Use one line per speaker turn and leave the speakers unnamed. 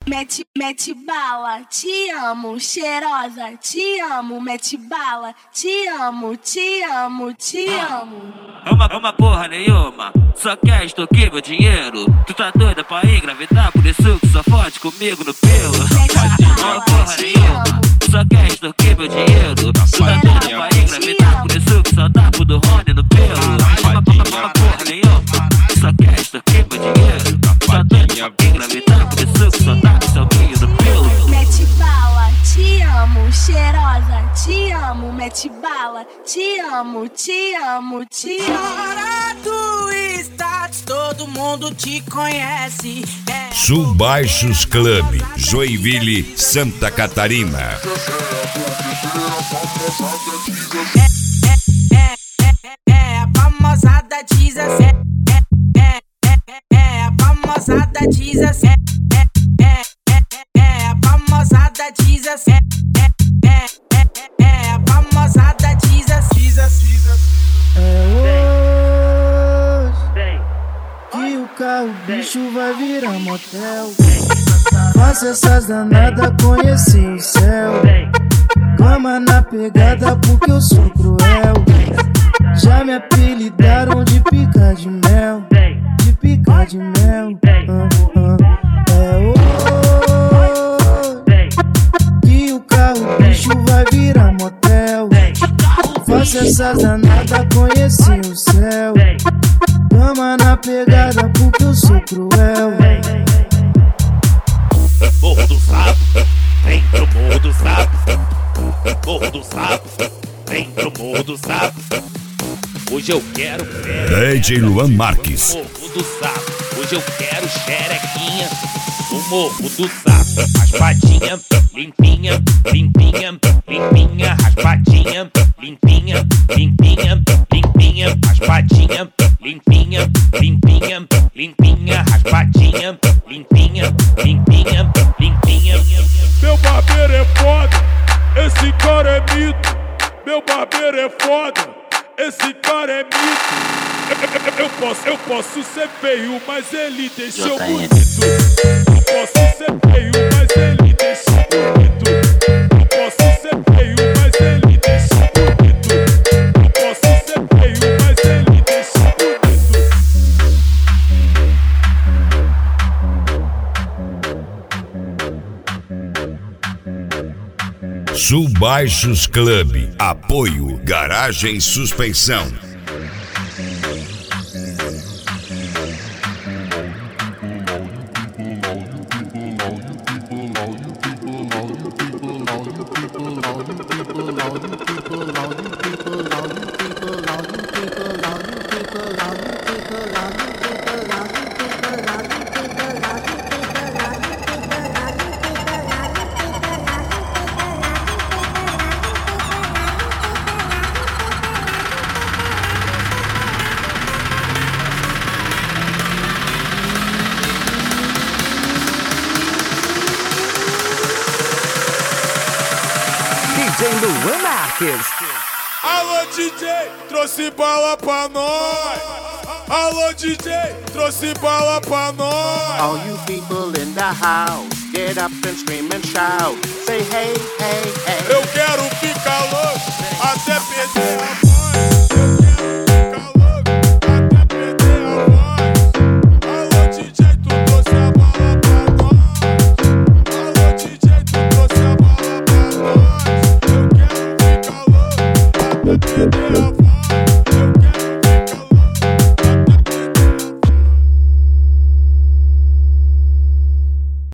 Mete bala, te amo, cheirosa, te amo, mete bala, te amo, te amo, te amo.
É uma porra nenhuma, só quer extorquir meu dinheiro. Tu tá doida pra engravidar, por isso que só fode comigo no pelo. É uma porra nenhuma, só quer extorquir meu dinheiro. Tu tá doida pra engravidar, por isso que só dá pro do Rony no pelo. É uma porra nenhuma, só quer extorquir meu dinheiro. Tu tá doida pra engravidar, por isso que só dá pro seu vinho no pelo.
Mete bala, te amo, cheirosa, te amo, mete bala, te amo, te amo, te amo.
Fora do status, todo mundo te conhece.
Sul Baixos Club, Joinville, Santa Catarina.
A famosada diz assim. A famosada diz assim. A famosada diz assim. A famosada diz assim.
Que o carro bicho vai virar motel. Faça essas danadas conhecer o céu. Cama na pegada porque eu sou cruel. Já me apelidaram de pica de mel. De pica de mel. Que o carro bicho vai virar motel. Faça essas danadas conhecer o céu. Cama na pegada porque eu sou cruel.
Morro do Sapo, vem pro Morro do Sapo. Morro do Sapo, vem pro Morro do Sapo. Hoje eu quero
DJ Luan Marques.
Morro do Sapo, hoje eu quero xerequinha. O Morro do Sapo, raspadinha, limpinha, limpinha, limpinha, raspadinha, limpinha, limpinha, limpinha, raspadinha, limpinha, limpinha, limpinha, raspadinha, limpinha, limpinha, limpinha.
Meu barbeiro é foda, esse cara é mito. Meu barbeiro é foda, esse cara é mito. Eu posso ser feio, mas ele deixou bonito. Eu posso ser feio, mas ele deixou bonito. Eu posso ser feio, mas ele deixou bonito. Eu posso ser feio, mas ele deixou
bonito. Sul Baixos Club, apoio Garagem Suspensão.
DJ Luan Marques.
Alô DJ, trouxe bala pra nós. Alô DJ, trouxe bala pra nós.
All you people in the house, get up and scream and shout. Say hey, hey, hey.
Eu quero ficar louco até perder a